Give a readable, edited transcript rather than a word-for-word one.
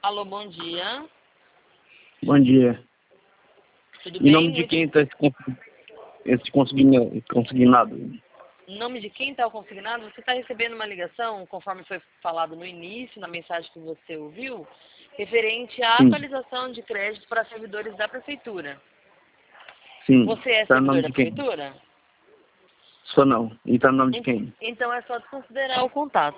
Alô, bom dia. Bom dia. Tudo Em bem? nome de quem está esse consignado? Em nome de quem está o consignado? Você está recebendo uma ligação, conforme foi falado no início, na mensagem que você ouviu, referente à Sim. atualização de crédito para servidores da Prefeitura. Sim. Você é Está no servidor nome da de quem? Prefeitura? Sou não. E está no nome de quem? Então é só desconsiderar o contato.